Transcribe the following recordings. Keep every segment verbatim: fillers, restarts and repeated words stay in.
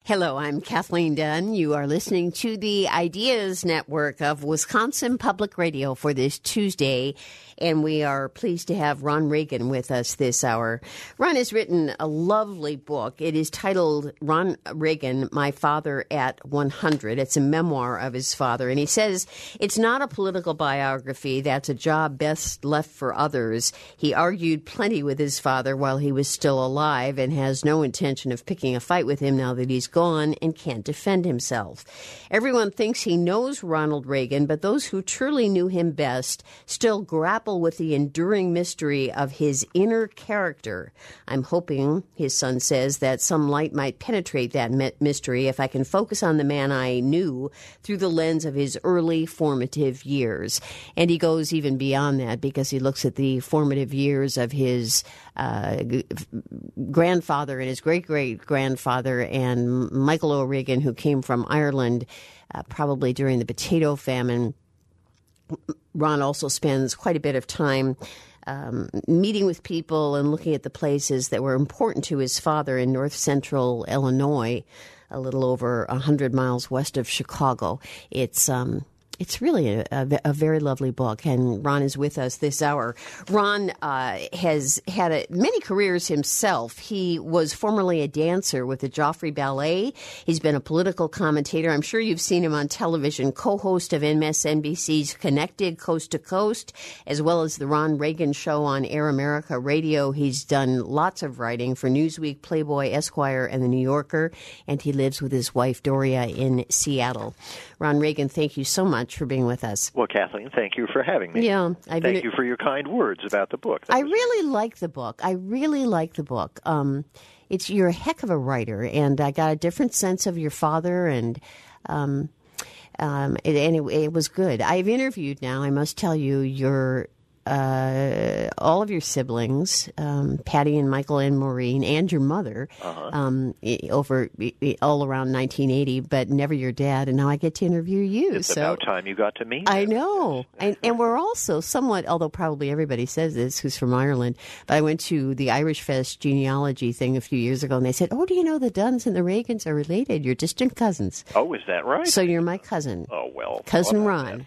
Hello, I'm Kathleen Dunn. You are listening to the Ideas Network of Wisconsin Public Radio for this Tuesday, and we are pleased to have Ron Reagan with us this hour. Ron has written a lovely book. It is titled Ron Reagan, My Father at one hundred. It's a memoir of his father, and he says it's not a political biography. That's a job best left for others. He argued plenty with his father while he was still alive and has no intention of picking a fight with him now that he's gone and can't defend himself. Everyone thinks he knows Ronald Reagan, but those who truly knew him best still grapple with the enduring mystery of his inner character. I'm hoping, his son says, that some light might penetrate that mystery if I can focus on the man I knew through the lens of his early formative years. And he goes even beyond that because he looks at the formative years of his uh, grandfather and his great-great-grandfather and Michael O'Regan, who came from Ireland uh, probably during the potato famine. Ron also spends quite a bit of time um, meeting with people and looking at the places that were important to his father in north central Illinois, a little over one hundred miles west of Chicago. It's um, It's really a, a, a very lovely book, and Ron is with us this hour. Ron uh, has had a, many careers himself. He was formerly a dancer with the Joffrey Ballet. He's been a political commentator. I'm sure you've seen him on television, co-host of M S N B C's Connected Coast to Coast, as well as the Ron Reagan Show on Air America Radio. He's done lots of writing for Newsweek, Playboy, Esquire, and The New Yorker, and he lives with his wife, Doria, in Seattle. Ron Reagan, thank you so much for being with us. Well, Kathleen, thank you for having me. Yeah, I've thank been, you for your kind words about the book. That I was... really like the book. I really like the book. Um, it's you're a heck of a writer, and I got a different sense of your father, and um, um, it, and it, it was good. I've interviewed now. I must tell you, your uh, all of your siblings, um, Patty and Michael and Maureen, and your mother, uh-huh. um, over all around nineteen eighty, but never your dad. And now I get to interview you. It's so about time you got to meet. I know, and, and we're also somewhat, although probably everybody says this who's from Ireland, but I went to the Irish Fest genealogy thing a few years ago, and they said, "Oh, do you know the Dunns and the Reagans are related? You're distant cousins." Oh, is that right? So you're my cousin. Oh well, cousin well, Ron.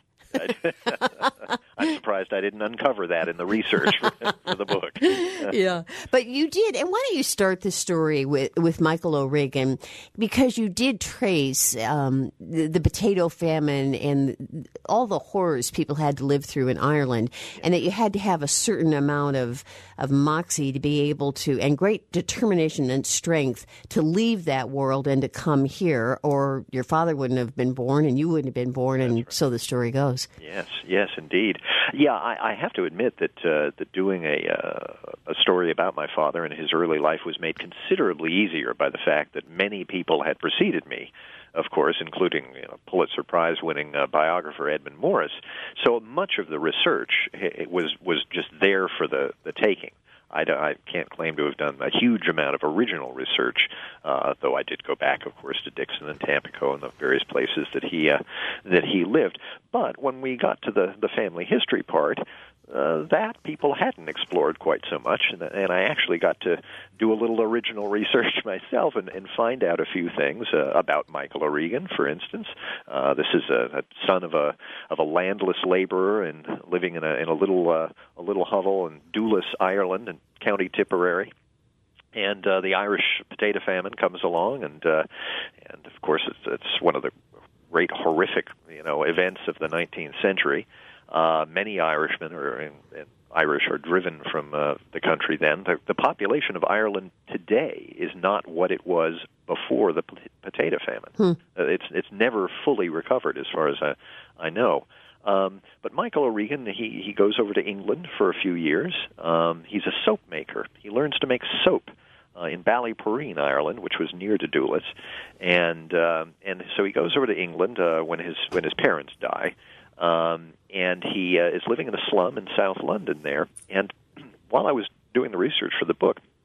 I'm surprised I didn't uncover that in the research for, for the book. Yeah, but you did. And why don't you start the story with, with Michael O'Regan? Because you did trace um, the, the potato famine and all the horrors people had to live through in Ireland, and that you had to have a certain amount of, of moxie to be able to, and great determination and strength to leave that world and to come here, or your father wouldn't have been born and you wouldn't have been born, and right. So the story goes. Yes, yes, indeed. Yeah, I, I have to admit that uh, that doing a uh, a story about my father and his early life was made considerably easier by the fact that many people had preceded me, of course, including you know, Pulitzer Prize-winning uh, biographer Edmund Morris. So much of the research it was was just there for the, the taking. I, I can't claim to have done a huge amount of original research, uh, though I did go back, of course, to Dixon and Tampico and the various places that he uh, that he lived. But when we got to the, the family history part, uh, that people hadn't explored quite so much, and, and I actually got to do a little original research myself and, and find out a few things uh, about Michael O'Regan, for instance. Uh, this is a, a son of a of a landless laborer and living in a in a little uh, a little hovel in Doolis, Ireland, in County Tipperary. And uh, the Irish potato famine comes along, and uh, and of course it's, it's one of the great horrific you know events of the nineteenth century. Uh, many Irishmen are and, and Irish are driven from uh, the country then. The, the population of Ireland today is not what it was before the p- potato famine. Hmm. Uh, it's it's never fully recovered, as far as I, I know. Um, but Michael O'Regan, he, he goes over to England for a few years. Um, he's a soap maker. He learns to make soap uh, in Ballyporeen, Ireland, which was near to Doolis, and uh, and so he goes over to England uh, when his when his parents die. Um, and he uh, is living in a slum in South London there. And while I was doing the research for the book,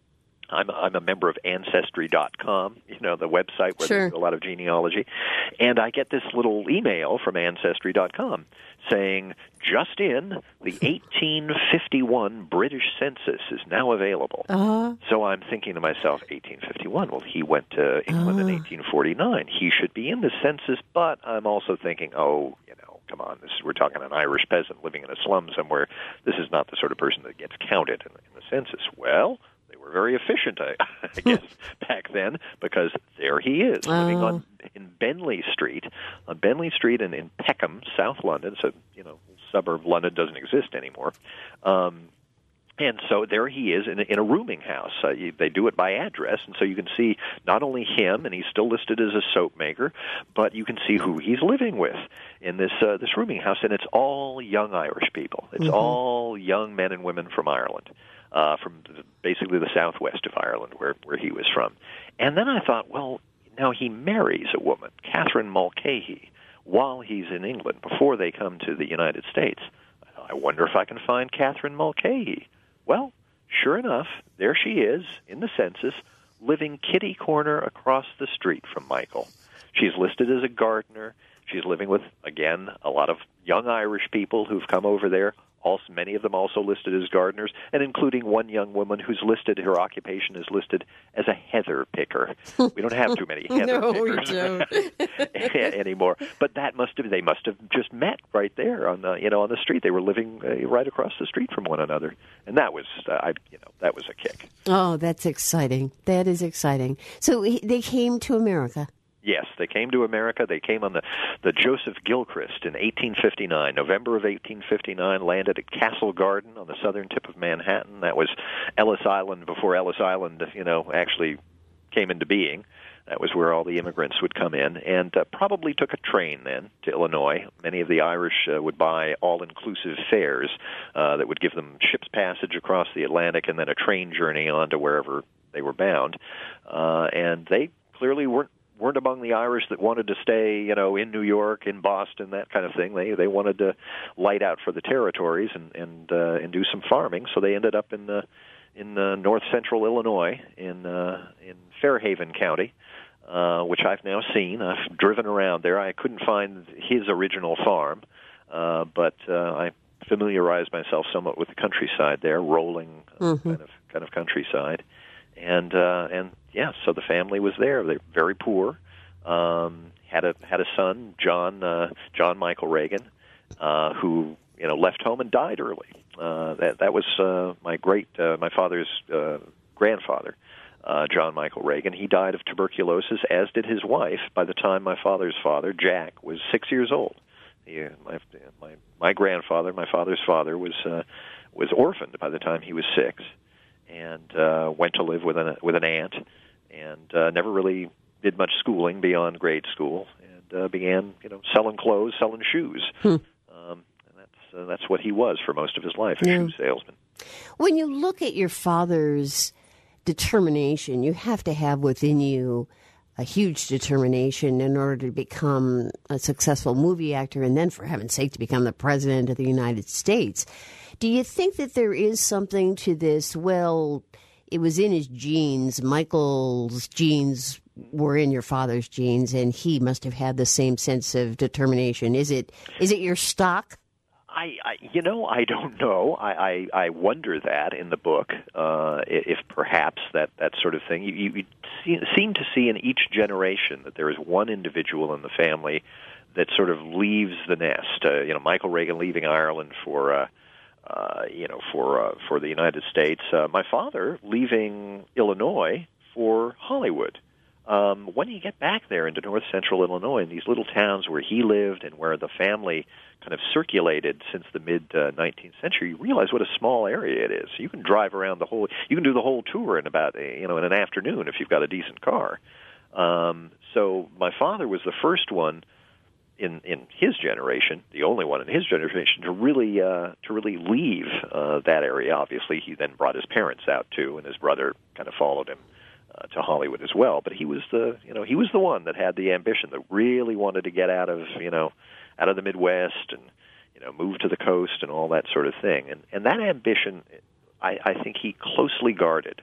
I'm a, I'm a member of Ancestry dot com, you know, the website where Sure. there's a lot of genealogy. And I get this little email from Ancestry dot com saying, just in, the eighteen fifty-one British census is now available. Uh-huh. So I'm thinking to myself, eighteen fifty-one, well, he went to England in Ah. eighteen forty-nine. He should be in the census, but I'm also thinking, oh, you know, come on, this is, we're talking an Irish peasant living in a slum somewhere. This is not the sort of person that gets counted in, in the census. Well, they were very efficient, I, I guess, back then, because there he is, living Oh. on in Benley Street, on Benley Street in, in Peckham, South London. So, you know, suburb of London doesn't exist anymore. Um, and so there he is in a, in a rooming house. Uh, you, they do it by address, and so you can see not only him, and he's still listed as a soap maker, but you can see who he's living with in this uh, this rooming house, and it's all young Irish people. It's Mm-hmm. all young men and women from Ireland. Uh, from the, basically the southwest of Ireland, where, where he was from. And then I thought, well, now he marries a woman, Catherine Mulcahy, while he's in England, before they come to the United States. I wonder if I can find Catherine Mulcahy. Well, sure enough, there she is, in the census, living kitty corner across the street from Michael. She's listed as a gardener. She's living with, again, a lot of young Irish people who've come over there. Also, many of them also listed as gardeners, and including one young woman who's listed, her occupation is listed as a heather picker. We don't have too many heather No, we pickers don't. anymore. But that must have they must have just met right there on the you know on the street. They were living uh, right across the street from one another, and that was uh, I you know that was a kick. Oh, that's exciting. That is exciting. So he, they came to America. Yes, they came to America. They came on the, the Joseph Gilchrist in eighteen fifty-nine. November of eighteen fifty-nine, landed at Castle Garden on the southern tip of Manhattan. That was Ellis Island before Ellis Island, you know, actually came into being. That was where all the immigrants would come in, and uh, probably took a train then to Illinois. Many of the Irish uh, would buy all-inclusive fares uh, that would give them ship's passage across the Atlantic and then a train journey on to wherever they were bound. Uh, and they clearly weren't weren't among the Irish that wanted to stay, you know, in New York, in Boston, that kind of thing. They they wanted to light out for the territories and and uh, and do some farming. So they ended up in the in uh, north central Illinois in uh, in Fairhaven County, uh, which I've now seen. I've driven around there. I couldn't find his original farm, uh, but uh, I familiarized myself somewhat with the countryside there, rolling uh, Mm-hmm. kind of kind of countryside. And uh, and yeah, so the family was there. They're very poor. Um, had a had a son, John uh, John Michael Reagan, uh, who you know left home and died early. Uh, that that was uh, my great uh, my father's uh, grandfather, uh, John Michael Reagan. He died of tuberculosis, as did his wife. By the time my father's father, Jack, was six years old, he, my my my grandfather, my father's father, was uh, was orphaned by the time he was six. And uh, went to live with an with an aunt, and uh, never really did much schooling beyond grade school, and uh, began you know selling clothes, selling shoes. Hmm. Um, and that's uh, that's what he was for most of his life, a Yeah. shoe salesman. When you look at your father's determination, you have to have within you a huge determination in order to become a successful movie actor and then, for heaven's sake, to become the president of the United States. Do you think that there is something to this? Well, it was in his genes. Michael's genes were in your father's genes, and he must have had the same sense of determination. Is it is it your stock? I, I you know, I don't know. I, I, I wonder that in the book, uh, if perhaps that, that sort of thing. You, you, you see, seem to see in each generation that there is one individual in the family that sort of leaves the nest. Uh, you know, Michael Reagan leaving Ireland for, uh, uh, you know, for uh, for the United States. Uh, my father leaving Illinois for Hollywood. Um, when you get back there into north central Illinois, in these little towns where he lived and where the family kind of circulated since the mid uh, nineteenth century, you realize what a small area it is. You can drive around the whole, you can do the whole tour in about, you know, in an afternoon if you've got a decent car. Um, so my father was the first one in in his generation, the only one in his generation to really uh, to really leave uh, that area. Obviously, he then brought his parents out too, and his brother kind of followed him Uh, to Hollywood as well, but he was the you know he was the one that had the ambition, that really wanted to get out of you know out of the Midwest and you know move to the coast and all that sort of thing. And and that ambition, I, I think he closely guarded.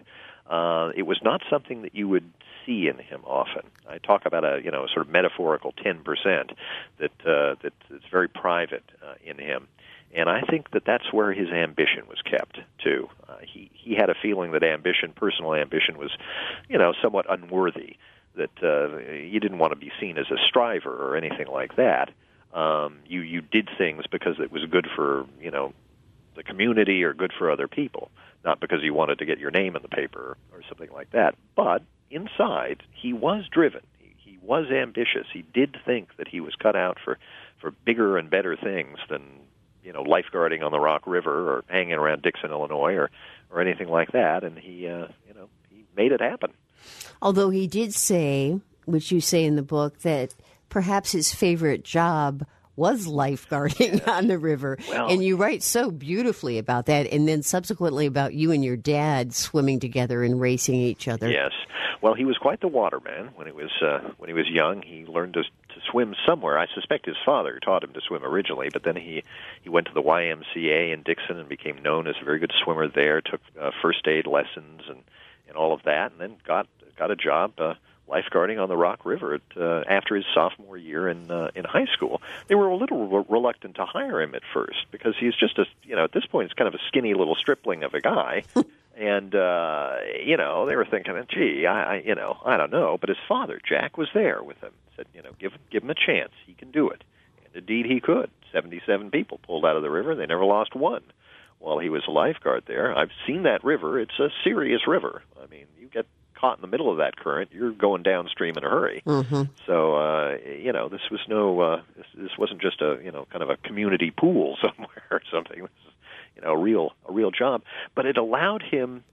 Uh, it was not something that you would see in him often. I talk about a you know sort of metaphorical ten percent that uh, that is very private uh, in him, and I think that that's where his ambition was kept too. Uh, he he had a feeling that ambition, personal ambition, was you know somewhat unworthy. That uh, you didn't want to be seen as a striver or anything like that. Um, you you did things because it was good for you know the community or good for other people, not because you wanted to get your name in the paper or something like that. But inside, he was driven. He, he was ambitious. He did think that he was cut out for, for bigger and better things than you know lifeguarding on the Rock River or hanging around Dixon, Illinois, or or anything like that. And he uh, you know he made it happen. Although he did say, which you say in the book, that perhaps his favorite job was lifeguarding yes. on the river. Well, and you write so beautifully about that, and then subsequently about you and your dad swimming together and racing each other. Yes. Well, he was quite the waterman when he was uh, when he was young. He learned to, to swim somewhere. I suspect his father taught him to swim originally, but then he, he went to the Y M C A in Dixon and became known as a very good swimmer there, took uh, first aid lessons and, and all of that, and then got got a job uh, lifeguarding on the Rock River at, uh, after his sophomore year in uh, in high school. They were a little re- reluctant to hire him at first because he's just a you know at this point he's kind of a skinny little stripling of a guy, and uh, you know they were thinking, gee, I, I you know I don't know. But his father, Jack, was there with him. Said, you know, give give him a chance. He can do it. And indeed, he could. Seventy-seven people pulled out of the river. They never lost one while he was a lifeguard there. I've seen that river. It's a serious river. I mean, you get caught in the middle of that current, you're going downstream in a hurry. Mm-hmm. So, uh, you know, this was no, uh, this, this wasn't just a, you know, kind of a community pool somewhere or something. This is, you know, a real, a real job. But it allowed him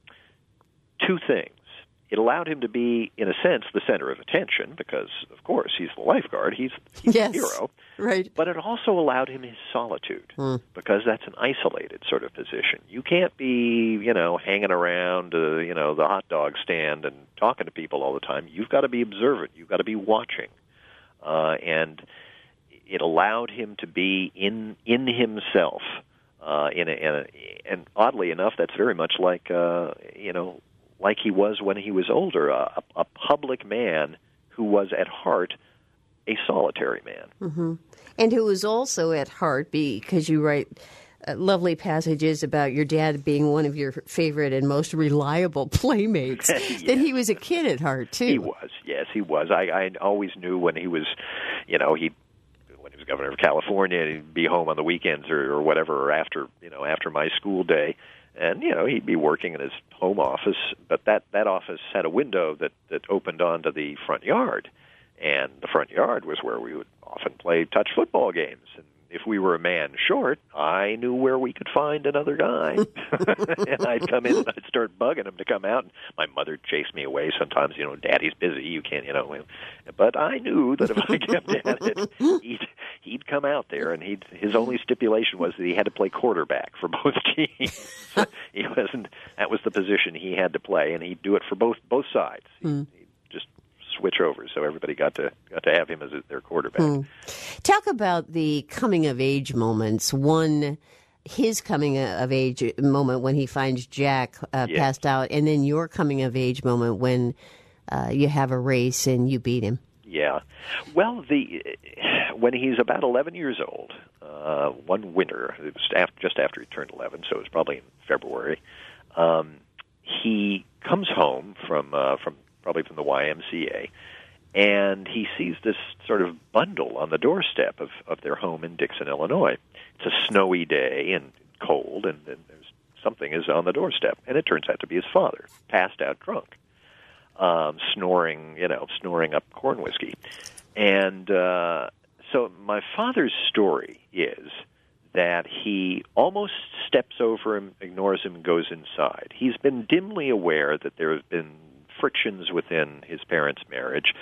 two things. It allowed him to be, in a sense, the center of attention because, of course, he's the lifeguard. He's, he's yes, the hero. Right. But it also allowed him his solitude mm. because that's an isolated sort of position. You can't be, you know, hanging around, uh, you know, the hot dog stand and talking to people all the time. You've got to be observant. You've got to be watching. Uh, and it allowed him to be in in himself. Uh, in a, in a, and oddly enough, that's very much like, uh, you know, like he was when he was older, a, a public man who was at heart a solitary man. Mm-hmm. And who was also at heart, because you write uh, lovely passages about your dad being one of your favorite and most reliable playmates, yes. that he was a kid at heart, too. He was, yes, he was. I, I always knew when he was, you know, he when he was governor of California, he'd be home on the weekends or, or whatever, or after, you know, after my school day. And, you know, he'd be working in his home office, but that, that office had a window that, that opened onto the front yard. And the front yard was where we would often play touch football games. And if we were a man short, I knew where we could find another guy. And I'd come in and I'd start bugging him to come out. And my mother chased me away sometimes. You know, Daddy's busy. You can't, you know. But I knew that if I kept at it, he'd, he'd come out there. And he'd, his only stipulation was that he had to play quarterback for both teams. He wasn't. That was the position he had to play, and he'd do it for both both sides. Mm. He'd, switch over, so everybody got to got to have him as their quarterback. Hmm. Talk about the coming of age moments. One, his coming of age moment when he finds Jack uh, yes. passed out, and then your coming of age moment when uh, you have a race and you beat him. Yeah, well, the when he's about eleven years old, uh, one winter, it was after, just after he turned eleven, so it was probably in February. Um, he comes home from uh, from. probably from the Y M C A, and he sees this sort of bundle on the doorstep of, of their home in Dixon, Illinois. It's a snowy day and cold, and, and there's something is on the doorstep, and it turns out to be his father, passed out drunk, um, snoring, you know, snoring up corn whiskey. And uh, so my father's story is that he almost steps over him, ignores him, and goes inside. He's been dimly aware that there have been frictions within his parents' marriage,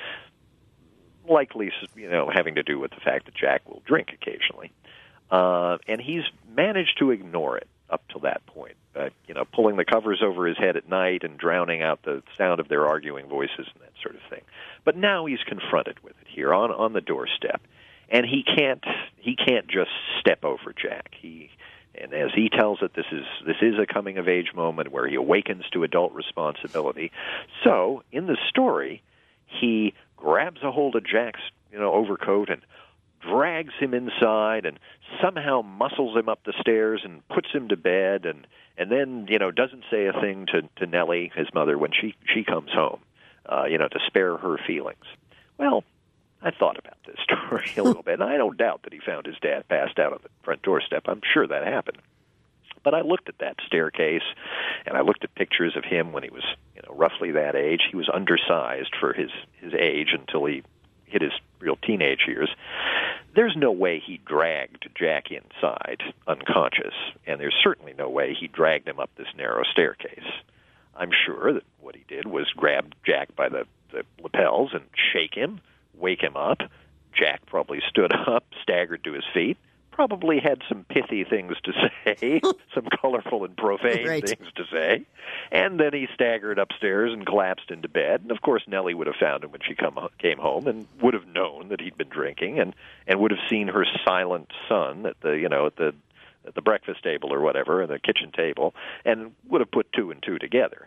likely, you know, having to do with the fact that Jack will drink occasionally. Uh, and he's managed to ignore it up to that point, uh, you know, pulling the covers over his head at night and drowning out the sound of their arguing voices and that sort of thing. But now he's confronted with it here on, on the doorstep, and he can't he can't just step over Jack. He And as he tells it, this is this is a coming-of-age moment where he awakens to adult responsibility. So, in the story, he grabs a hold of Jack's, you know, overcoat and drags him inside and somehow muscles him up the stairs and puts him to bed, and, and then, you know, doesn't say a thing to, to Nellie, his mother, when she, she comes home, uh, you know, to spare her feelings. Well, I thought about this story a little bit, and I don't doubt that he found his dad passed out on the front doorstep. I'm sure that happened. But I looked at that staircase, and I looked at pictures of him when he was, you know, roughly that age. He was undersized for his, his age until he hit his real teenage years. There's no way he dragged Jack inside unconscious, and there's certainly no way he dragged him up this narrow staircase. I'm sure that what he did was grab Jack by the, the lapels and shake him, wake him up. Jack probably stood up, staggered to his feet, probably had some pithy things to say, some colorful and profane right. things to say, and then he staggered upstairs and collapsed into bed. And of course, Nellie would have found him when she come, came home, and would have known that he'd been drinking, and, and would have seen her silent son at the, you know, at the at the breakfast table or whatever, at the kitchen table, and would have put two and two together.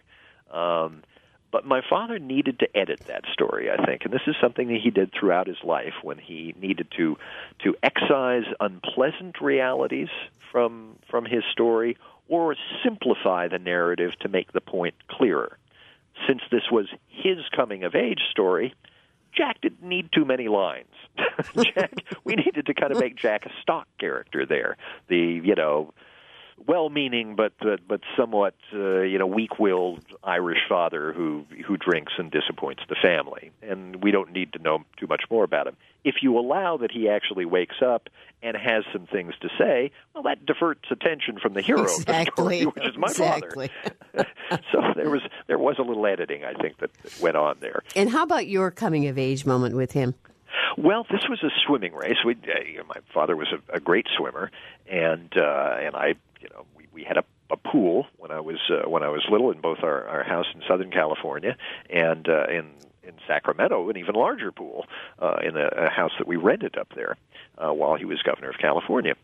Um, But my father needed to edit that story, I think, and this is something that he did throughout his life when he needed to to excise unpleasant realities from from his story or simplify the narrative to make the point clearer. Since this was his coming-of-age story, Jack didn't need too many lines. Jack, we needed to kind of make Jack a stock character there. The, you know, well-meaning but but, but somewhat uh, you know weak-willed Irish father who who drinks and disappoints the family, and we don't need to know too much more about him. If you allow that he actually wakes up and has some things to say, well, that diverts attention from the hero exactly. of the story, which is my exactly. father. So there was there was a little editing, I think, that, that went on there. And how about your coming-of-age moment with him? Well, this was a swimming race. We, uh, my father was a, a great swimmer, and uh, and I, you know, we, we had a, a pool when I was uh, when I was little in both our, our house in Southern California and uh, in in Sacramento, an even larger pool uh, in a, a house that we rented up there uh, while he was governor of California.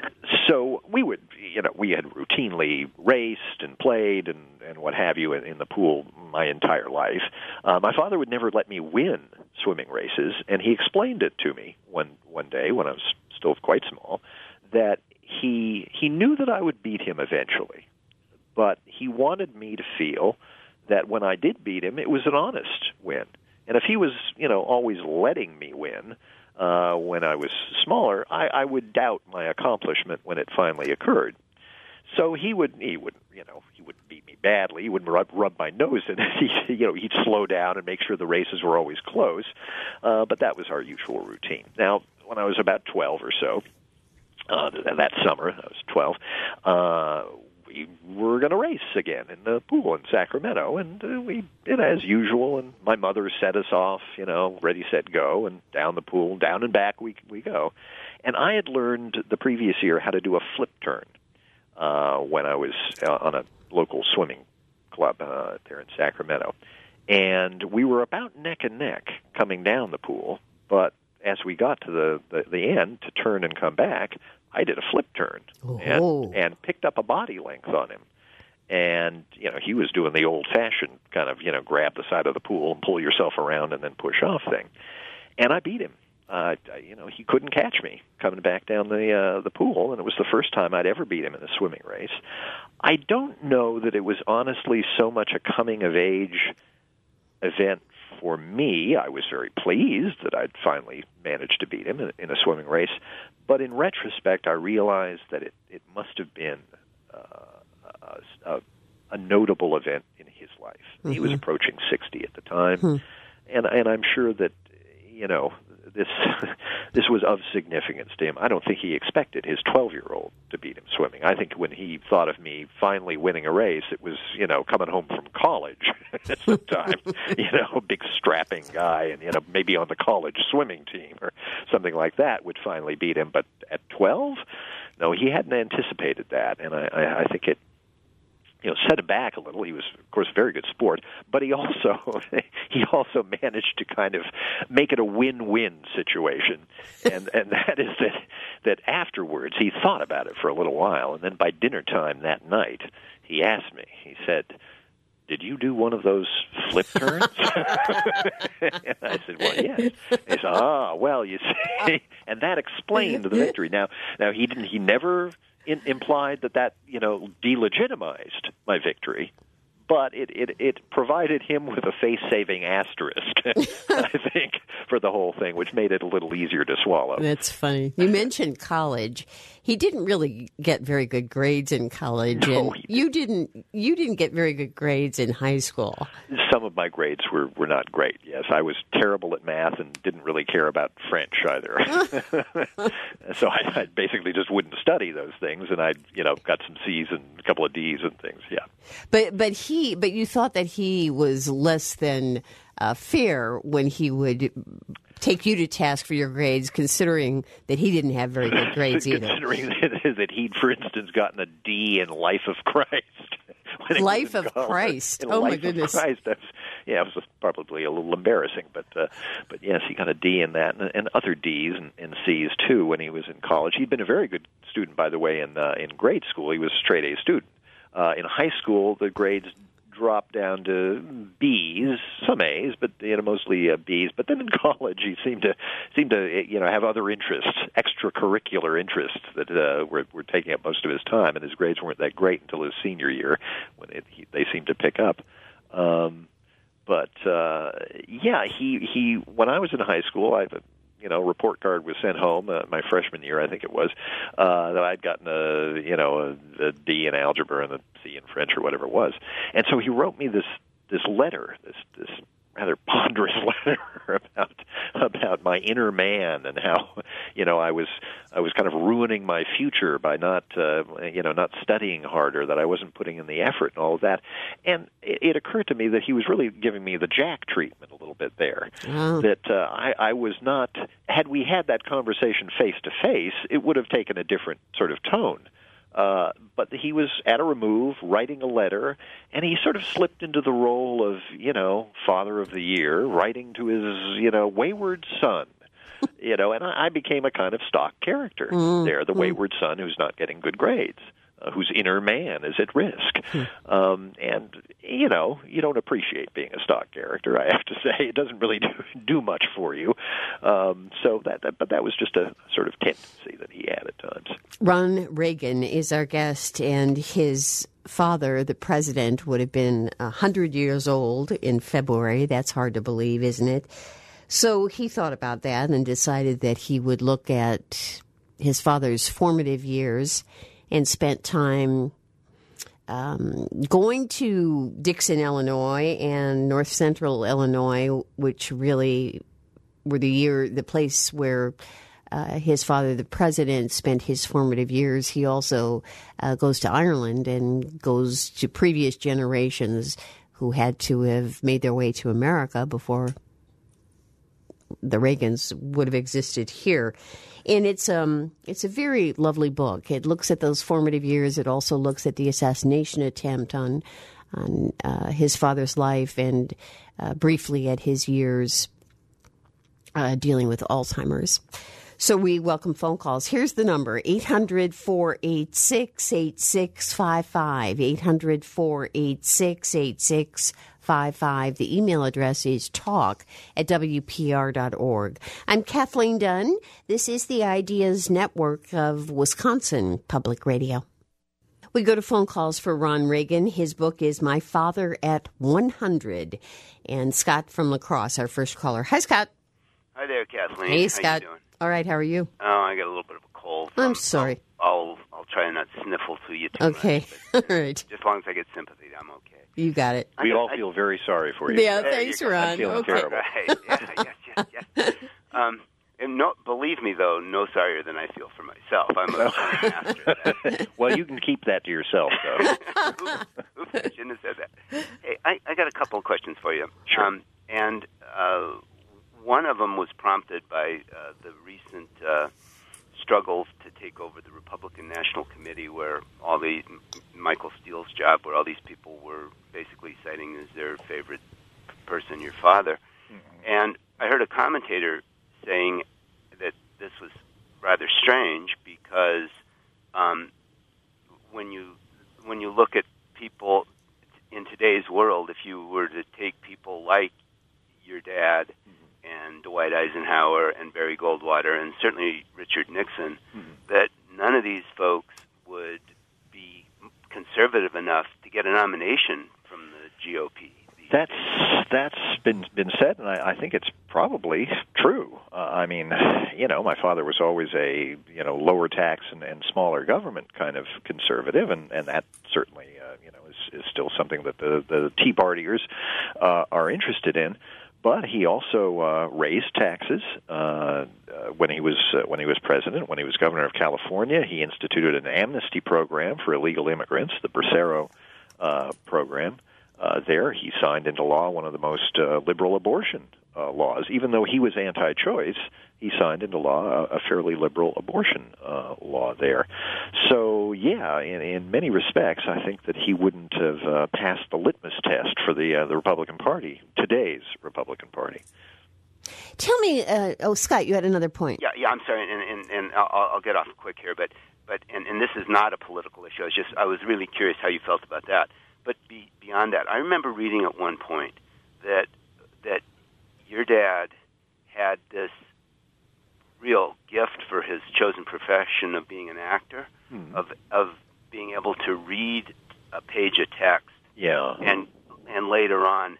So we would, you know, we had routinely raced and played and, and what have you in, in the pool my entire life. Uh, my father would never let me win swimming races, and he explained it to me one one day when I was still quite small, that he he knew that I would beat him eventually, but he wanted me to feel that when I did beat him, it was an honest win. And if he was, you know, always letting me win uh, when I was smaller, I, I would doubt my accomplishment when it finally occurred. So he would, he would, you know, he would beat me badly. He would rub, rub my nose in it. He, you know, he'd slow down and make sure the races were always close. Uh, but that was our usual routine. Now, when I was about twelve or so, uh, that summer, I was twelve. Uh, we were going to race again in the pool in Sacramento, and uh, we did as usual. And my mother set us off, you know, ready, set, go, and down the pool, down and back we we go. And I had learned the previous year how to do a flip turn. Uh, when I was uh, on a local swimming club uh, there in Sacramento. And we were about neck and neck coming down the pool, but as we got to the, the, the end to turn and come back, I did a flip turn oh. and, and picked up a body length on him. And, you know, he was doing the old-fashioned kind of, you know, grab the side of the pool and pull yourself around and then push off thing. And I beat him. Uh, you know, he couldn't catch me coming back down the uh, the pool, and it was the first time I'd ever beat him in a swimming race. I don't know that it was honestly so much a coming-of-age event for me. I was very pleased that I'd finally managed to beat him in, in a swimming race, but in retrospect, I realized that it, it must have been uh, a, a notable event in his life. Mm-hmm. He was approaching sixty at the time, mm-hmm. and and I'm sure that, you know, this this was of significance to him. I don't think he expected his twelve-year-old to beat him swimming. I think when he thought of me finally winning a race, it was, you know, coming home from college at some time, you know, a big strapping guy and, you know, maybe on the college swimming team or something like that would finally beat him. But at twelve, no, he hadn't anticipated that, and I, I, I think it you know, set him back a little. He was, of course, a very good sport, but he also he also managed to kind of make it a win-win situation, and and that is that that afterwards he thought about it for a little while, and then by dinner time that night he asked me. He said, "Did you do one of those flip turns?" And I said, "Well, yes." He said, "Ah, well, you see," and that explained the victory. Now, now he didn't. He never in, implied that that you know delegitimized my victory, but it it, it provided him with a face-saving asterisk, I think, for the whole thing, which made it a little easier to swallow. That's funny. You mentioned college. He didn't really get very good grades in college, No, and you didn't. You didn't get very good grades in high school. Some of my grades were, were not great, yes. I was terrible at math and didn't really care about French either. So I, I basically just wouldn't study those things, and I, you know, got some C's and a couple of D's and things, yeah. But but he but you thought that he was less than uh, fair when he would take you to task for your grades, considering that he didn't have very good grades either. Considering that, that he'd, for instance, gotten a D in Life of Christ. Life of Christ. In Oh, Life my goodness. Of Christ. That was, yeah, it was probably a little embarrassing, but uh, but yes, he got a D in that, and, and other D's and, and C's too when he was in college. He'd been a very good student, by the way, in uh, in grade school. He was a straight A student. Uh, in high school, the grades dropped down to B's, some A's, but you know mostly uh, B's. But then in college, he seemed to seemed to you know have other interests, extracurricular interests that uh, were were taking up most of his time, and his grades weren't that great until his senior year when it, he, they seemed to pick up. Um, but uh, yeah, he he when I was in high school, I. You know, report card was sent home uh, my freshman year, I think it was, uh, that I'd gotten a you know a, a D in algebra and a C in French or whatever it was, and so he wrote me this this letter, this this rather ponderous letter about about my inner man and how you know I was I was kind of ruining my future by not uh, you know not studying harder, that I wasn't putting in the effort and all of that, and it, it occurred to me that he was really giving me the Jack treatment a little bit there. Oh. That uh, I, I was not. Had we had that conversation face to face, it would have taken a different sort of tone. Uh, but he was at a remove, writing a letter, and he sort of slipped into the role of, you know, father of the year, writing to his, you know, wayward son. You know, and I, I became a kind of stock character mm. there, the mm. wayward son who's not getting good grades, uh, whose inner man is at risk. Mm. Um, and, you know, you don't appreciate being a stock character, I have to say. It doesn't really do, do much for you. Um, so that, that, but that was just a sort of tendency that he had at times. Ron Reagan is our guest, and his father, the president, would have been one hundred years old in February. That's hard to believe, isn't it? So he thought about that and decided that he would look at his father's formative years and spent time um, going to Dixon, Illinois, and North Central Illinois, which really were the year, the place where uh, his father, the president, spent his formative years. He also uh, goes to Ireland and goes to previous generations who had to have made their way to America before the Reagans would have existed here. And it's um it's a very lovely book. It looks at those formative years. It also looks at the assassination attempt on on uh, his father's life, and uh, briefly at his years uh, dealing with Alzheimer's. So we welcome phone calls. Here's the number, eight hundred, four eight six, eight six five five, eight hundred, four eight six, eight six five five. The email address is talk at W P R dot org. I'm Kathleen Dunn. This is the Ideas Network of Wisconsin Public Radio. We go to phone calls for Ron Reagan. His book is My Father at one hundred. And Scott from La Crosse, our first caller. Hi, Scott. Hi there, Kathleen. Hey, How Scott. you doing? All right, how are you? Oh, I got a little bit of a cold. I'm Um, sorry. I'll, I'll I'll try not to sniffle to you too Okay. much. But, All right. Just as long as I get sympathy, I'm okay. You got it. We I, all I, feel very sorry for you. Yeah, There thanks, you go. Ron. I'm feeling Okay. terrible. Right. Yeah, yes, yes, yes. Um, and no, believe me, though, no sorrier than I feel for myself. I'm a master of that. Well, you can keep that to yourself, though. Oops, oops, I shouldn't have said that. Hey, I, I got a couple of questions for you. Sure. Um, and uh, one of them was prompted by uh, the recent uh, struggles to take over the Republican National Committee, where all the Michael Steele's job, where all these people were basically citing as their favorite person, your father. Mm-hmm. And I heard a commentator saying that this was rather strange because um, when you when you look at people in today's world, if you were to take people like your dad mm-hmm. and Dwight Eisenhower and Barry Goldwater and certainly Richard Nixon, mm-hmm. that none of these folks would be conservative enough to get a nomination from the G O P. That's that's been been said, and I, I think it's probably true. Uh, I mean, you know, my father was always a you know lower tax and, and smaller government kind of conservative, and, and that certainly uh, you know is, is still something that the the Tea Partiers uh, are interested in. But he also uh, raised taxes uh, uh, when he was uh, when he was president. When he was governor of California, he instituted an amnesty program for illegal immigrants, the Bracero uh, program. Uh, there, he signed into law one of the most uh, liberal abortion uh, laws. Even though he was anti-choice, he signed into law a, a fairly liberal abortion uh, law there. So, yeah, in, in many respects, I think that he wouldn't have uh, passed the litmus test for the uh, the Republican Party, today's Republican Party. Tell me, uh, oh, Scott, you had another point. Yeah, yeah. I'm sorry, and, and, and I'll, I'll get off quick here, but but and, and this is not a political issue. I was just I was really curious how you felt about that. But be, beyond that, I remember reading at one point that that your dad had this real gift for his chosen profession of being an actor, mm-hmm. of of being able to read a page of text, yeah, and and later on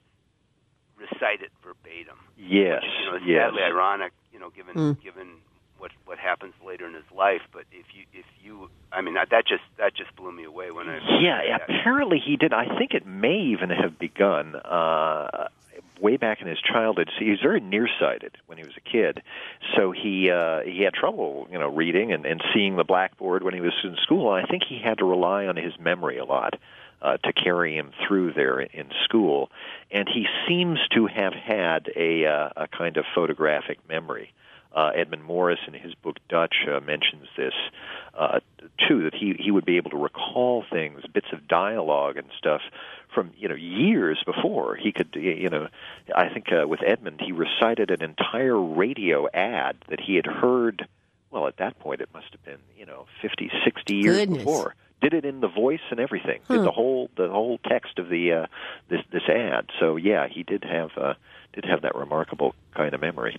recite it verbatim. Yes, which, you know, it's yes. sadly ironic, you know, given mm. given what what happens later in his life. But if you if you, I mean, that just that just blew me away when I. Yeah, apparently he did. I think it may even have begun uh, way back in his childhood. See, he was very nearsighted when he was a kid, so he uh, he had trouble, you know, reading and, and seeing the blackboard when he was in school. And I think he had to rely on his memory a lot uh, to carry him through there in school. And he seems to have had a uh, a kind of photographic memory. Uh, Edmund Morris, in his book Dutch, uh, mentions this, uh, too, that he, he would be able to recall things, bits of dialogue and stuff from, you know, years before. He could, you know, I think uh, with Edmund, he recited an entire radio ad that he had heard, well, at that point it must have been, you know, fifty, sixty years Goodness. before. Did it in the voice and everything. Huh. Did the whole the whole text of the uh, this this ad. So yeah, he did have uh, did have that remarkable kind of memory.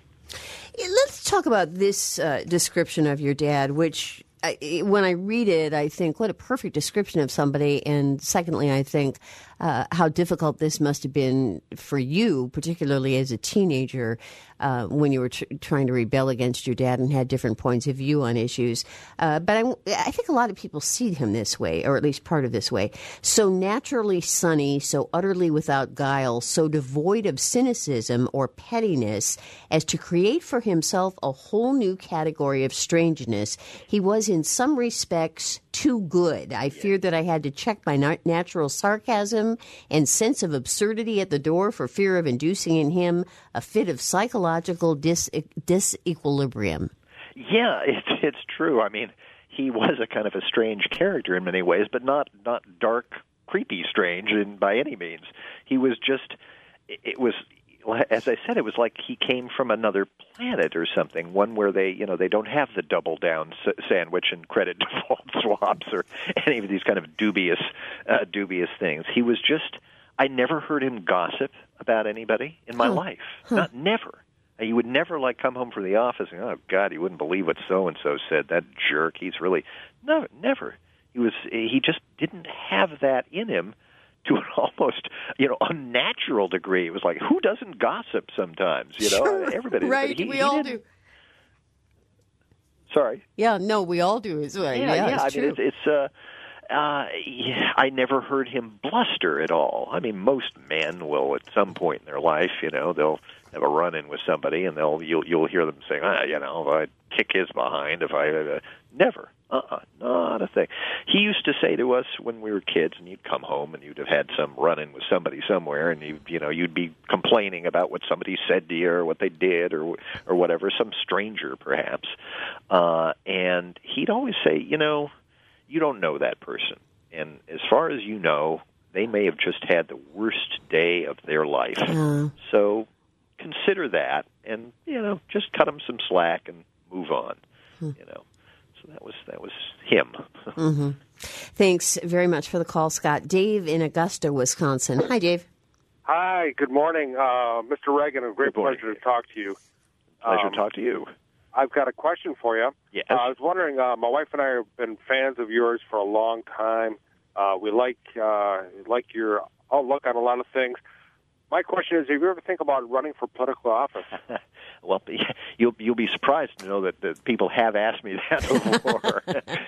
Let's talk about this uh, description of your dad, which I, when I read it, I think, what a perfect description of somebody. And secondly, I think uh, how difficult this must have been for you, particularly as a teenager, uh, when you were tr- trying to rebel against your dad and had different points of view on issues. Uh, but I, I think a lot of people see him this way, or at least part of this way. So naturally sunny, so utterly without guile, so devoid of cynicism or pettiness as to create for himself a whole new category of strangeness. He was in some respects too good. I feared that I had to check my nat- natural sarcasm and sense of absurdity at the door for fear of inducing in him a fit of psychological dis- disequilibrium. Yeah, it's it's true. I mean, he was a kind of a strange character in many ways, but not not dark, creepy strange in, by any means. He was just, it was, as I said, it was like he came from another planet or something, one where they, you know, they don't have the double down s- sandwich and credit default swaps or any of these kind of dubious, uh, dubious things. He was just, I never heard him gossip about anybody in my huh. life. Huh. Not never. He would never, like, come home from the office and, oh, God, you wouldn't believe what so-and-so said. That jerk, he's really, no, never. He was, he just didn't have that in him to an almost, you know, unnatural degree. It was like, who doesn't gossip sometimes? You know, sure. everybody. Right, he, we he all do. do. Sorry. Yeah, no, we all do. It's, yeah, yeah, yeah, yeah. it's I true. mean, it's, it's uh, uh, yeah, I never heard him bluster at all. I mean, most men will, at some point in their life, you know, they'll have a run-in with somebody, and they'll you'll you'll hear them saying, ah, you know, I'd kick his behind if I uh, never. Uh-uh, not a thing. He used to say to us when we were kids, and you'd come home and you'd have had some run-in with somebody somewhere, and you you know you'd be complaining about what somebody said to you or what they did or or whatever, some stranger perhaps, uh, and he'd always say, you know, you don't know that person, and as far as you know, they may have just had the worst day of their life. Uh. So consider that, and you know, just cut them some slack and move on. Hmm. You know. So that was that was him. Mm-hmm. Thanks very much for the call, Scott. Dave in Augusta, Wisconsin. Hi, Dave. Hi. Good morning, uh, Mister Reagan. A great pleasure to talk to you. Pleasure um, to talk to you. I've got a question for you. Yes. Uh, I was wondering. Uh, my wife and I have been fans of yours for a long time. Uh, we like uh, like your outlook on a lot of things. My question is, have you ever think about running for political office? Well, you'll you'll be surprised to know that, that people have asked me that before.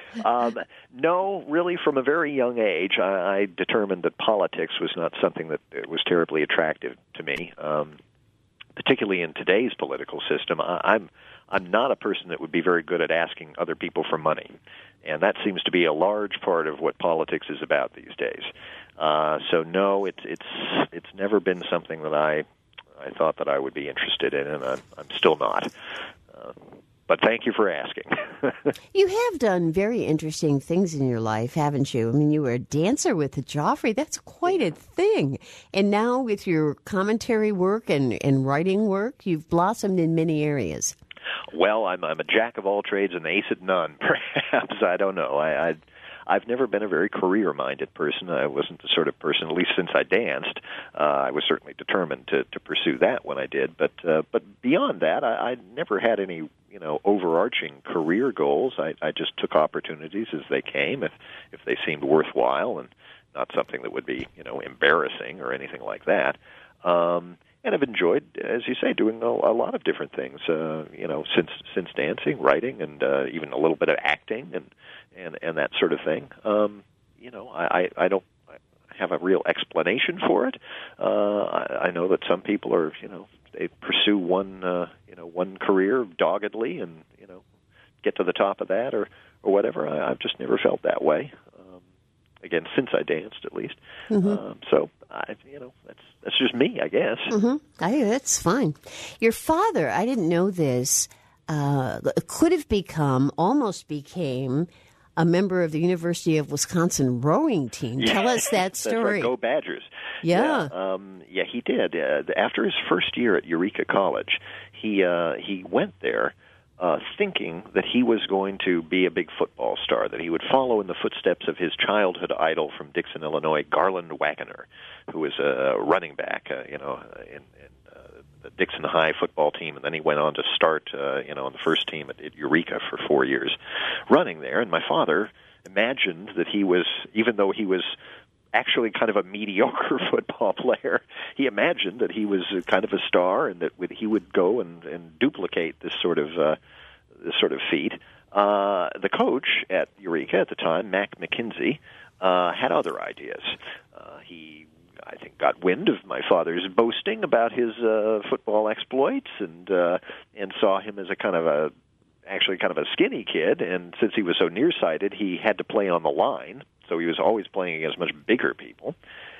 um, no, really, from a very young age, I, I determined that politics was not something that was terribly attractive to me, um, particularly in today's political system. I, I'm I'm not a person that would be very good at asking other people for money, and that seems to be a large part of what politics is about these days. Uh, so no, it's it's it's never been something that I I thought that I would be interested in, and I'm, I'm still not. Uh, but thank you for asking. You have done very interesting things in your life, haven't you? I mean, you were a dancer with the Joffrey. That's quite a thing. And now with your commentary work and, and writing work, you've blossomed in many areas. Well, I'm I'm a jack of all trades and ace at none, perhaps. I don't know. I, I I've never been a very career-minded person. I wasn't the sort of person, at least since I danced. Uh, I was certainly determined to, to pursue that when I did. But uh, but beyond that, I, I never had any you know overarching career goals. I, I just took opportunities as they came, if if they seemed worthwhile and not something that would be you know embarrassing or anything like that. Um, And I've enjoyed, as you say, doing a, a lot of different things. Uh, you know, since since dancing, writing, and uh, even a little bit of acting, and and, and that sort of thing. Um, you know, I, I don't have a real explanation for it. Uh, I, I know that some people are, you know, they pursue one, uh, you know, one career doggedly, and you know, get to the top of that, or or whatever. I, I've just never felt that way. Um, again, since I danced, at least. Mm-hmm. Um, so, I, you know, that's. That's just me, I guess. Mm-hmm. I, that's fine. Your father, I didn't know this, uh, could have become, almost became, a member of the University of Wisconsin rowing team. Yeah. Tell us that story. That's right. Go Badgers. Yeah. Yeah, um, yeah he did. Uh, after his first year at Eureka College, he uh, he went there uh, thinking that he was going to be a big football star, that he would follow in the footsteps of his childhood idol from Dixon, Illinois, Garland Wagoner, who was a running back, uh, you know, in, in uh, the Dixon High football team, and then he went on to start, uh, you know, on the first team at, at Eureka for four years running there. And my father imagined that he was, even though he was actually kind of a mediocre football player, he imagined that he was kind of a star, and that he would go and, and duplicate this sort of uh, this sort of feat. Uh, the coach at Eureka at the time, Mac McKenzie, uh, had other ideas. Uh, he, I think, got wind of my father's boasting about his uh, football exploits, and uh, and saw him as a kind of a actually kind of a skinny kid, and since he was so nearsighted, he had to play on the line, so he was always playing against much bigger people,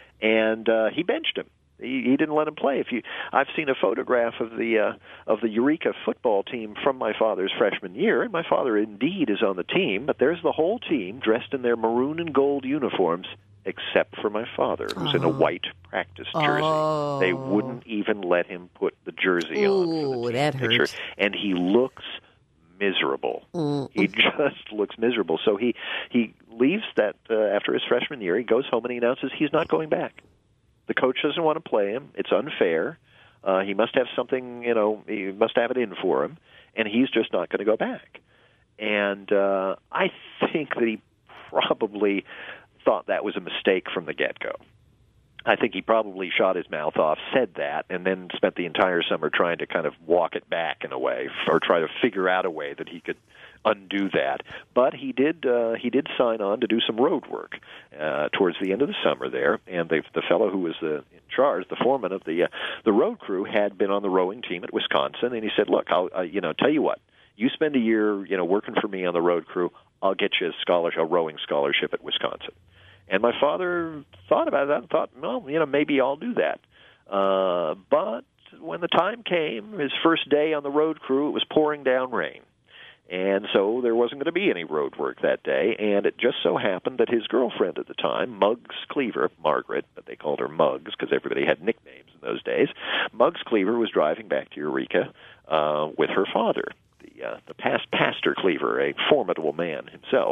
and uh, he benched him. He, he didn't let him play. If you, I've seen a photograph of the uh, of the Eureka football team from my father's freshman year, and my father indeed is on the team, but there's the whole team dressed in their maroon and gold uniforms, except for my father, who's oh. in a white practice jersey. Oh. They wouldn't even let him put the jersey Ooh, on for the team that picture, hurts. and he looks miserable. Mm. He just looks miserable. So he he leaves that uh, after his freshman year. He goes home and he announces he's not going back. The coach doesn't want to play him. It's unfair. Uh, he must have something, you know, he must have it in for him, and he's just not going to go back. And uh, I think that he probably thought that was a mistake from the get-go. I think he probably shot his mouth off, said that, and then spent the entire summer trying to kind of walk it back in a way, or try to figure out a way that he could undo that. But he did uh, he did sign on to do some road work uh, towards the end of the summer there, and the, the fellow who was the charge, the foreman of the uh, the road crew, had been on the rowing team at Wisconsin, and he said, "Look, I'll uh, you know tell you what, you spend a year you know working for me on the road crew, I'll get you a scholarship, a rowing scholarship at Wisconsin." And my father thought about that and thought, well, you know, maybe I'll do that. Uh, but when the time came, his first day on the road crew, it was pouring down rain. And so there wasn't going to be any road work that day, and it just so happened that his girlfriend at the time, Muggs Cleaver, Margaret, but they called her Muggs because everybody had nicknames in those days, Muggs Cleaver was driving back to Eureka uh, with her father, the, uh, the past Pastor Cleaver, a formidable man himself.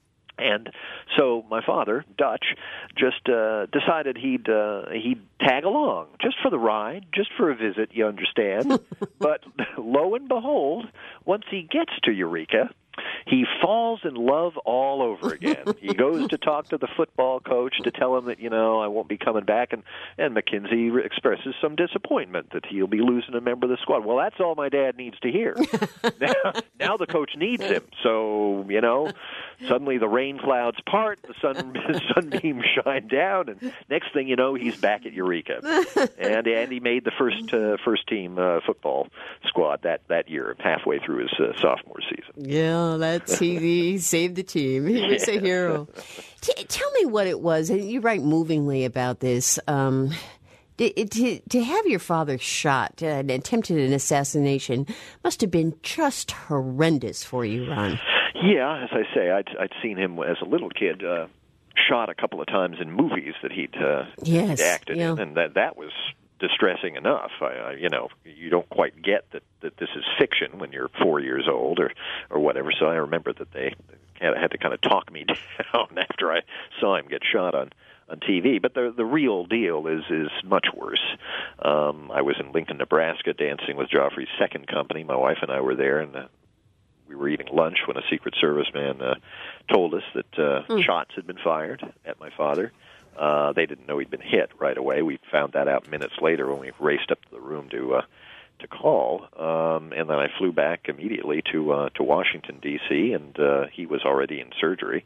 And so my father, Dutch, just uh, decided he'd uh, he'd tag along just for the ride, just for a visit, you understand. But lo and behold, once he gets to Eureka, he falls in love all over again. He goes to talk to the football coach to tell him that, you know, I won't be coming back, and, and McKenzie expresses some disappointment that he'll be losing a member of the squad. Well, that's all my dad needs to hear. now, now the coach needs him. So, you know, suddenly the rain clouds part, the sun sunbeams shine down, and next thing you know, he's back at Eureka. And, and he made the first uh, first team uh, football squad that, that year, halfway through his uh, sophomore season. Yeah, that's he, he saved the team. He was a hero. T- tell me what it was. And you write movingly about this. Um, to, to, to have your father shot, uh, and attempted an assassination, must have been just horrendous for you, Ron. Yeah, as I say, I'd, I'd seen him as a little kid uh, shot a couple of times in movies that he'd, uh, yes, he'd acted yeah. in, and that that was distressing enough. I, I, you know, you don't quite get that, that this is fiction when you're four years old or, or whatever. So I remember that they had, had to kind of talk me down after I saw him get shot on, on T V. But the the real deal is is much worse. Um, I was in Lincoln, Nebraska, dancing with Joffrey's second company. My wife and I were there, and uh, we were eating lunch when a Secret Service man uh, told us that uh, mm. shots had been fired at my father. Uh, they didn't know he'd been hit right away. We found that out minutes later when we raced up to the room to uh, to call. Um, and then I flew back immediately to uh, to Washington, D C, and uh, he was already in surgery.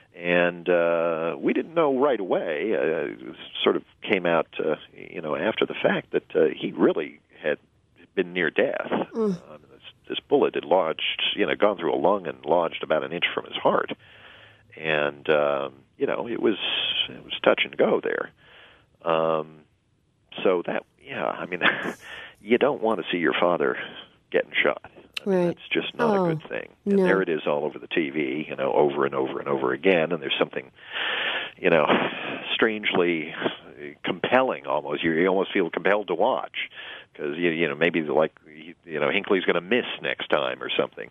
And uh, we didn't know right away. Uh, it sort of came out, uh, you know, after the fact that uh, he really had been near death. Mm. Um, this, this bullet had lodged, you know, gone through a lung and lodged about an inch from his heart. And um, you know, it was it was touch and go there. Um, so that, yeah, I mean, you don't want to see your father getting shot. I mean, right. That's just not oh, a good thing. And no. there it is all over the T V, you know, over and over and over again. And there's something, you know, strangely compelling almost. You, you almost feel compelled to watch because, you, you know, maybe like, you know, Hinckley's going to miss next time or something.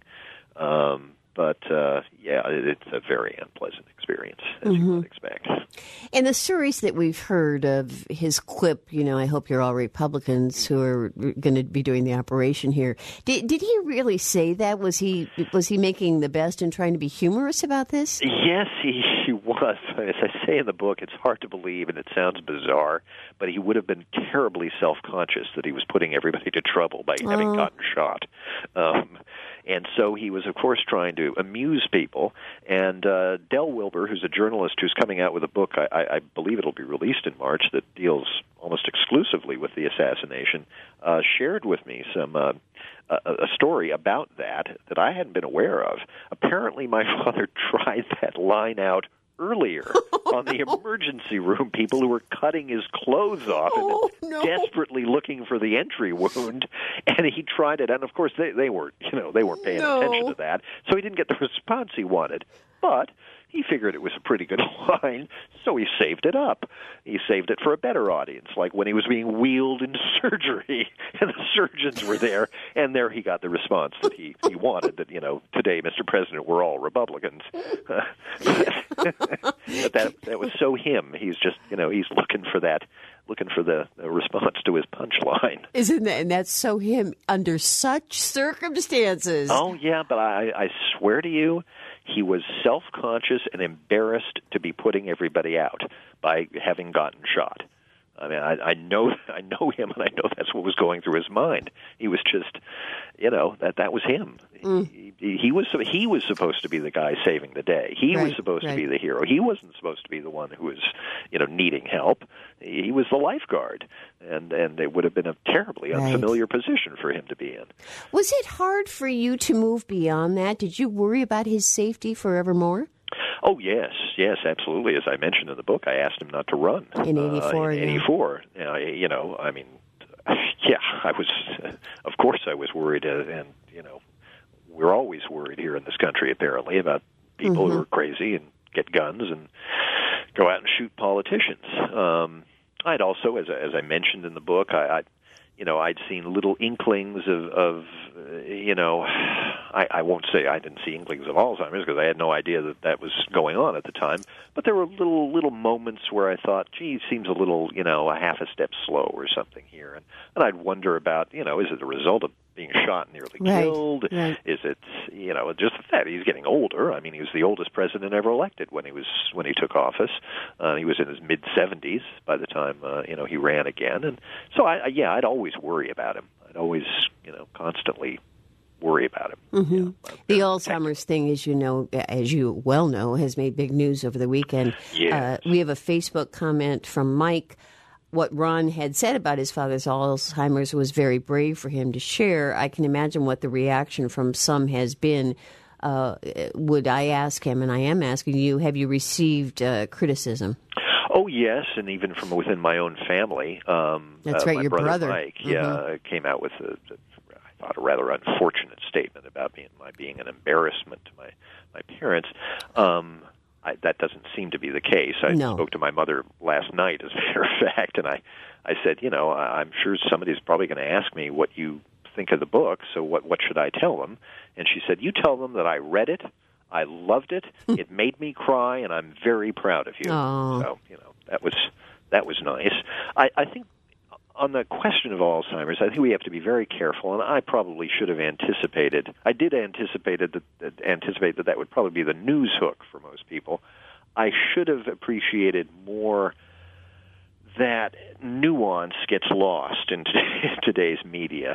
Um, But, uh, yeah, it's a very unpleasant experience, as mm-hmm. you would expect. And the stories that we've heard of his quip, you know, I hope you're all Republicans who are going to be doing the operation here. Did, did he really say that? Was he was he making the best and trying to be humorous about this? Yes, he, he was. As I say in the book, it's hard to believe, and it sounds bizarre, but he would have been terribly self-conscious that he was putting everybody to trouble by having oh. gotten shot. Um And so he was, of course, trying to amuse people. And uh, Del Wilber, who's a journalist who's coming out with a book, I, I believe it'll be released in March, that deals almost exclusively with the assassination, uh, shared with me some uh, a, a story about that that I hadn't been aware of. Apparently, my father tried that line out earlier on the emergency room, people who were cutting his clothes off oh, and no. desperately looking for the entry wound, and he tried it, and of course they, they weren't, you know, they weren't paying no. attention to that, so he didn't get the response he wanted. But he figured it was a pretty good line, so he saved it up. He saved it for a better audience, like when he was being wheeled into surgery, and the surgeons were there, and there he got the response that he, he wanted, that, you know, today, Mister President, we're all Republicans. Uh, but, but that that was so him. He's just, you know, he's looking for that, looking for the, the response to his punchline. Isn't that, and that's so him under such circumstances. Oh, yeah, but I, I swear to you, he was self-conscious and embarrassed to be putting everybody out by having gotten shot. I mean, I, I know, I know him, and I know that's what was going through his mind. He was just, you know, that that was him. Mm. He, he was he was supposed to be the guy saving the day. He right, was supposed right. to be the hero. He wasn't supposed to be the one who was, you know, needing help. He was the lifeguard, and and it would have been a terribly right. unfamiliar position for him to be in. Was it hard for you to move beyond that? Did you worry about his safety forevermore? Oh, yes, yes, absolutely. As I mentioned in the book, I asked him not to run. In eighty-four, uh, in yeah. eighty-four. Uh, you know, I mean, yeah, I was, uh, of course I was worried, uh, and, you know, we're always worried here in this country, apparently, about people mm-hmm. who are crazy and get guns and go out and shoot politicians. Um, I'd also, as I, as I mentioned in the book, I, I you know, I'd seen little inklings of, of uh, you know, I, I won't say I didn't see inklings of Alzheimer's because I had no idea that that was going on at the time. But there were little little moments where I thought, gee, it seems a little, you know, a half a step slow or something here. And, and I'd wonder about, you know, is it a result of being shot and nearly right, killed? Right. Is it, you know, just that he's getting older? I mean, he was the oldest president ever elected when he was when he took office. Uh, he was in his mid seventies by the time uh, you know he ran again, and so I, I yeah, I'd always worry about him. I'd always, you know, constantly worry about him. Mm-hmm. You know, the Alzheimer's thing, as you know, as you well know, has made big news over the weekend. Yes. Uh, we have a Facebook comment from Mike. What Ron had said about his father's Alzheimer's was very brave for him to share. I can imagine what the reaction from some has been. Uh, would I ask him, and I am asking you, have you received uh, criticism? Oh, yes, and even from within my own family. Um, That's uh, right, my your brother, brother. Mike, Mm-hmm. yeah, came out with, a, a, I thought, a rather unfortunate statement about me, my being an embarrassment to my, my parents. Um I, that doesn't seem to be the case. I no. spoke to my mother last night, as a matter of fact, and I, I said, you know, I'm sure somebody's probably going to ask me what you think of the book, so what, what should I tell them? And she said, you tell them that I read it, I loved it, it made me cry, and I'm very proud of you. Aww. So, you know, that was that was nice. I, I think on the question of Alzheimer's, I think we have to be very careful, and I probably should have anticipated. I did anticipate that, that anticipate that that would probably be the news hook for most people. I should have appreciated more that nuance gets lost in today's media.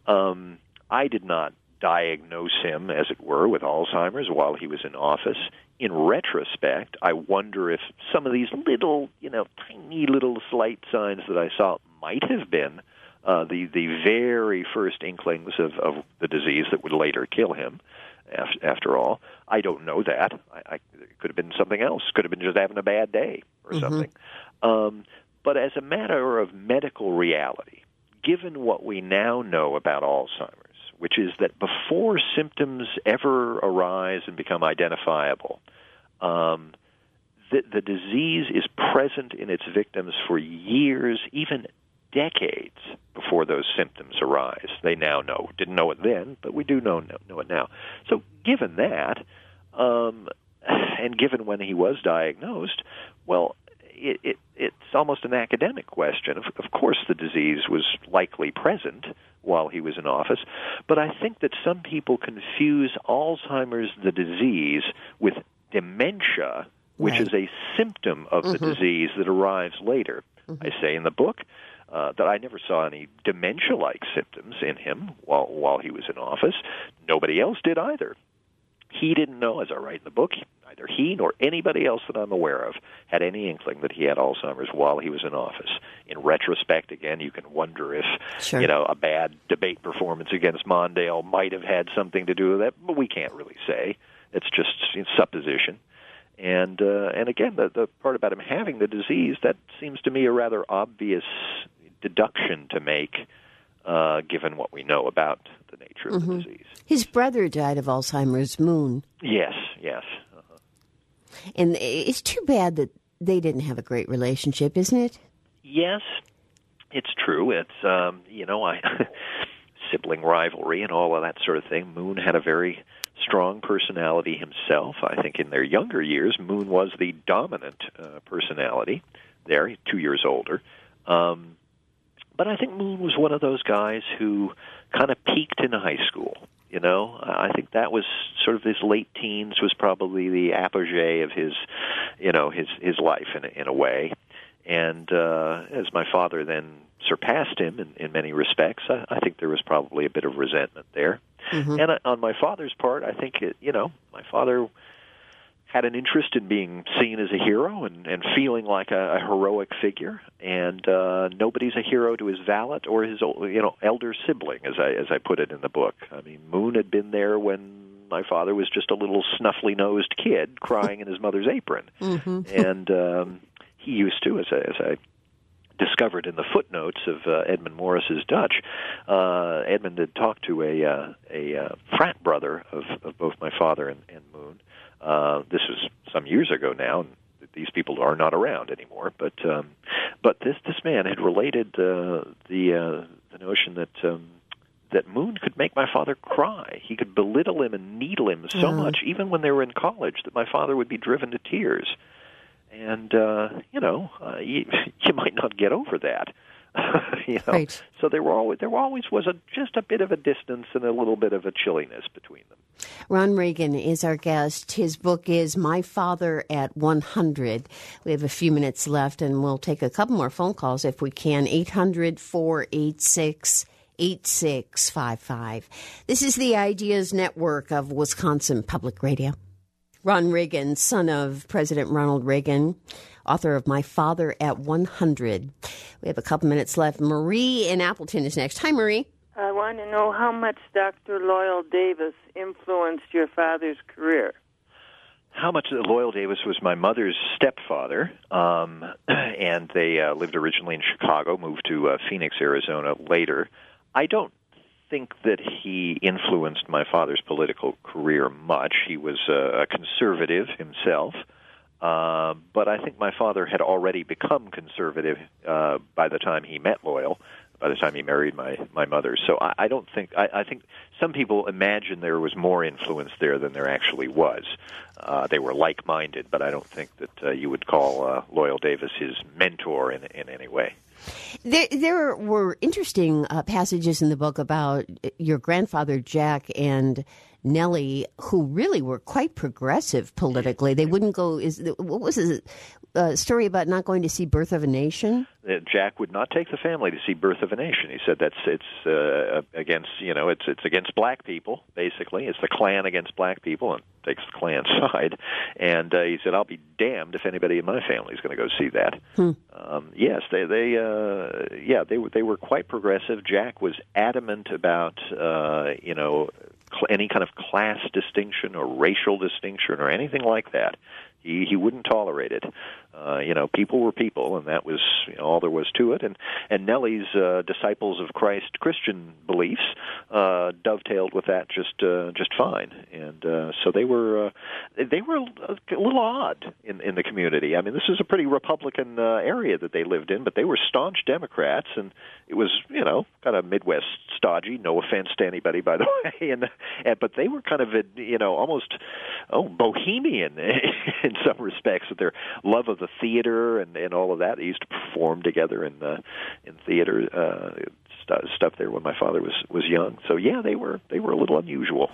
Um, I did not diagnose him, as it were, with Alzheimer's while he was in office. In retrospect, I wonder if some of these little, you know, tiny little slight signs that I saw might have been uh, the the very first inklings of, of the disease that would later kill him. After, after all, I don't know that. I, I, it could have been something else. Could have been just having a bad day or mm-hmm. something. Um, but as a matter of medical reality, given what we now know about Alzheimer's, which is that before symptoms ever arise and become identifiable, um, the, the disease is present in its victims for years, even decades before those symptoms arise. They now know. Didn't know it then, but we do know, know, know it now. So given that, um, and given when he was diagnosed, well, it, it, it's almost an academic question. Of, of course the disease was likely present while he was in office, but I think that some people confuse Alzheimer's, the disease, with dementia, which right. is a symptom of mm-hmm. the disease that arrives later. Mm-hmm. I say in the book uh, that I never saw any dementia-like symptoms in him while while he was in office. Nobody else did either. He didn't know, as I write in the book, neither he nor anybody else that I'm aware of had any inkling that he had Alzheimer's while he was in office. In retrospect, again, you can wonder if, sure. you know, a bad debate performance against Mondale might have had something to do with that, but we can't really say. It's just supposition. And uh, and again, the, the part about him having the disease, that seems to me a rather obvious deduction to make, uh, given what we know about the nature of mm-hmm. the disease. His brother died of Alzheimer's, Moon. Yes, yes. Uh-huh. And it's too bad that they didn't have a great relationship, isn't it? Yes, it's true. It's, um, you know, I sibling rivalry and all of that sort of thing. Moon had a very strong personality himself. I think in their younger years, Moon was the dominant uh, personality there, He's two years older. Um, but I think Moon was one of those guys who kind of peaked in high school. You know, I think that was sort of his late teens was probably the apogee of his, you know, his his life in a, in a way. And uh, as my father then surpassed him in, in many respects, I, I think there was probably a bit of resentment there. Mm-hmm. And uh, on my father's part, I think, it, you know, my father had an interest in being seen as a hero and, and feeling like a, a heroic figure. And uh, nobody's a hero to his valet or his, you know, elder sibling, as I as I put it in the book. I mean, Moon had been there when my father was just a little snuffly-nosed kid crying in his mother's apron. Mm-hmm. And um, he used to, as I, as I discovered in the footnotes of uh, Edmund Morris's Dutch, uh, Edmund had talked to a uh, a uh, frat brother of, of both my father and, and Moon. Uh, this was some years ago now, and these people are not around anymore. But um, but this this man had related uh, the uh, the notion that um, that Moon could make my father cry. He could belittle him and needle him so mm. much, even when they were in college, that my father would be driven to tears. And uh, you know, uh, you, you might not get over that. you know? Right. So there were always there always was a just a bit of a distance and a little bit of a chilliness between them. Ron Reagan is our guest. His book is My Father at one hundred. We have a few minutes left, and we'll take a couple more phone calls if we can. eight hundred, four eight six, eight six five five. This is the Ideas Network of Wisconsin Public Radio. Ron Reagan, son of President Ronald Reagan, author of My Father at one hundred. We have a couple minutes left. Marie in Appleton is next. Hi, Marie. I want to know how much Doctor Loyal Davis influenced your father's career. How much Loyal Davis was my mother's stepfather, um, and they uh, lived originally in Chicago, moved to uh, Phoenix, Arizona later. I don't think that he influenced my father's political career much. He was uh, a conservative himself, uh, but I think my father had already become conservative uh, by the time he met Loyal, by the time he married my, my mother. So I, I don't think, I, I think some people imagine there was more influence there than there actually was. Uh, they were like-minded, but I don't think that uh, you would call uh, Loyal Davis his mentor in, in any way. There, there were interesting uh, passages in the book about your grandfather, Jack, and Nellie, who really were quite progressive politically. They wouldn't go, is what was his uh, story about not going to see Birth of a Nation? Uh, Jack would not take the family to see Birth of a Nation. He said that's it's uh, against, you know, it's it's against black people, basically. It's the Klan against black people, and takes the Klan side. And uh, he said, I'll be damned if anybody in my family is going to go see that. Hmm. Um, yes, they, they uh, yeah, they were, they were quite progressive. Jack was adamant about, uh, you know, cl- any kind of class distinction or racial distinction or anything like that. He he wouldn't tolerate it. Uh, you know, people were people, and that was, you know, all there was to it. And and Nellie's uh, Disciples of Christ Christian beliefs uh, dovetailed with that just uh, just fine. And uh, so they were uh, they were a little odd in in the community. I mean, this is a pretty Republican uh, area that they lived in, but they were staunch Democrats, and it was, you know, kind of Midwest stodgy. No offense to anybody, by the way. And, and but they were kind of, you know, almost oh bohemian in some respects with their love of the theater and, and all of that. They used to perform together in uh, in theater uh, st- stuff there when my father was, was young. So yeah, they were they were a little unusual.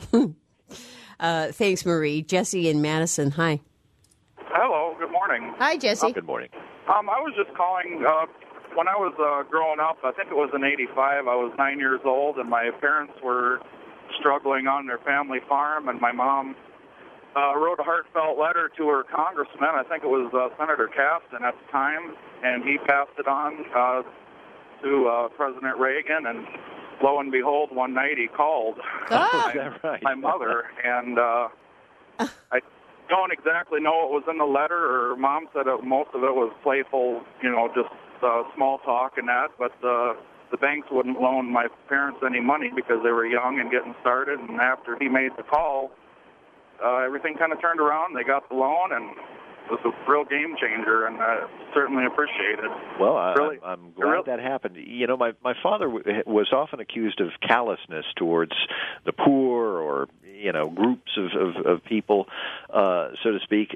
uh, thanks, Marie. Jesse in Madison. Hi. Hello. Good morning. Hi, Jesse. Oh, good morning. Um, I was just calling. Uh, when I was uh, growing up, I think it was in eighty-five. I was nine years old, and my parents were struggling on their family farm, and my mom Uh, wrote a heartfelt letter to her congressman. I think it was uh, Senator Caston at the time, and he passed it on uh, to uh, President Reagan. And lo and behold, one night he called ah. my, right? my mother, and uh, I don't exactly know what was in the letter. Or Mom said it, most of it was playful, you know, just uh, small talk and that. But uh, the banks wouldn't loan my parents any money because they were young and getting started. And after he made the call, Uh, everything kind of turned around. They got the loan, and it was a real game changer, and I certainly appreciate it. Well, I, really, I'm, I'm glad really, that happened. You know, my, my father w- was often accused of callousness towards the poor or, you know, groups of, of, of people, uh, so to speak.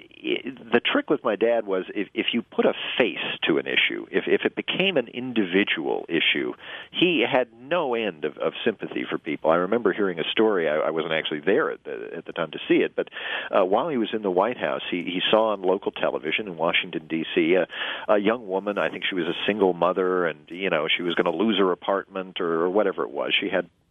The trick with my dad was if, if you put a face to an issue, if, if it became an individual issue, he had no end of, of sympathy for people. I remember hearing a story. I, I wasn't actually there at the, at the time to see it, but uh, while he was in the White House, he, he saw on local television in Washington, D C, a, a young woman. I think she was a single mother, and, you know, she was going to lose her apartment or, or whatever it was. She had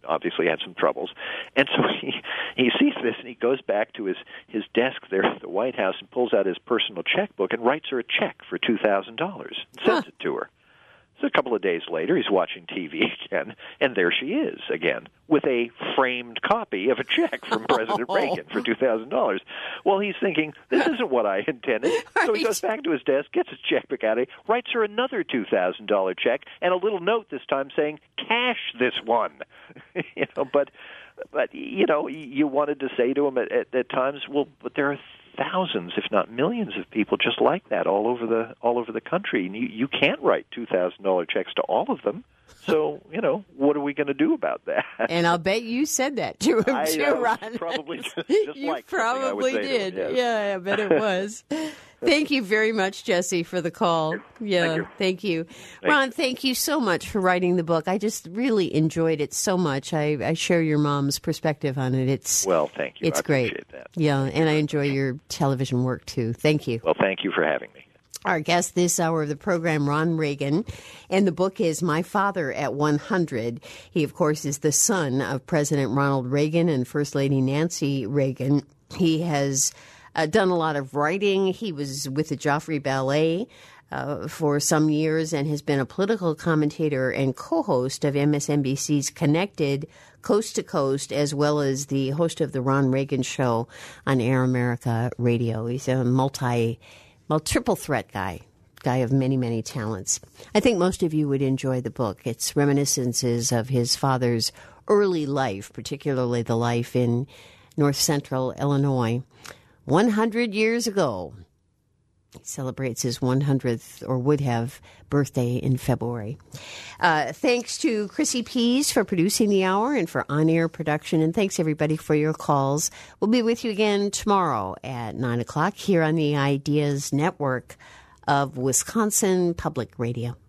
obviously had some troubles. And so he, he sees this, and he goes back to his, his desk there at the White House and pulls out his personal checkbook and writes her a check for two thousand dollars and sends huh. it to her. So a couple of days later, he's watching T V again, and there she is again with a framed copy of a check from President oh. Reagan for two thousand dollars. Well, he's thinking, this isn't what I intended. Right. So he goes back to his desk, gets his checkbook out, writes her another two thousand dollars check, and a little note this time saying, cash this one. you know, but, but you know, you wanted to say to him at, at, at times, well, but there are thousands, if not millions, of people just like that all over the all over the country, and you, you can't write two thousand dollar checks to all of them. So you know, what are we going to do about that? And I'll bet you said that to him I, too, uh, Ron. Probably just, just you like probably did. Him, yes. Yeah, I bet it was. Thank you very much, Jesse, for the call. Yeah, thank you. Thank you. Thanks. Ron, thank you so much for writing the book. I just really enjoyed it so much. I, I share your mom's perspective on it. It's well, thank you. It's I great. Appreciate that. Yeah, and I enjoy your television work too. Thank you. Well, thank you for having me. Our guest this hour of the program, Ron Reagan, and the book is My Father at one hundred. He, of course, is the son of President Ronald Reagan and First Lady Nancy Reagan. He has uh, done a lot of writing. He was with the Joffrey Ballet uh, for some years and has been a political commentator and co-host of M S N B C's Connected Coast to Coast, as well as the host of the Ron Reagan Show on Air America Radio. He's a multi Well, triple threat guy, guy of many, many talents. I think most of you would enjoy the book. It's reminiscences of his father's early life, particularly the life in north central Illinois. one hundred years ago, he celebrates his one hundredth, or would have, birthday in February. Uh, thanks to Chrissy Pease for producing the hour and for on-air production. And thanks, everybody, for your calls. We'll be with you again tomorrow at nine o'clock here on the Ideas Network of Wisconsin Public Radio.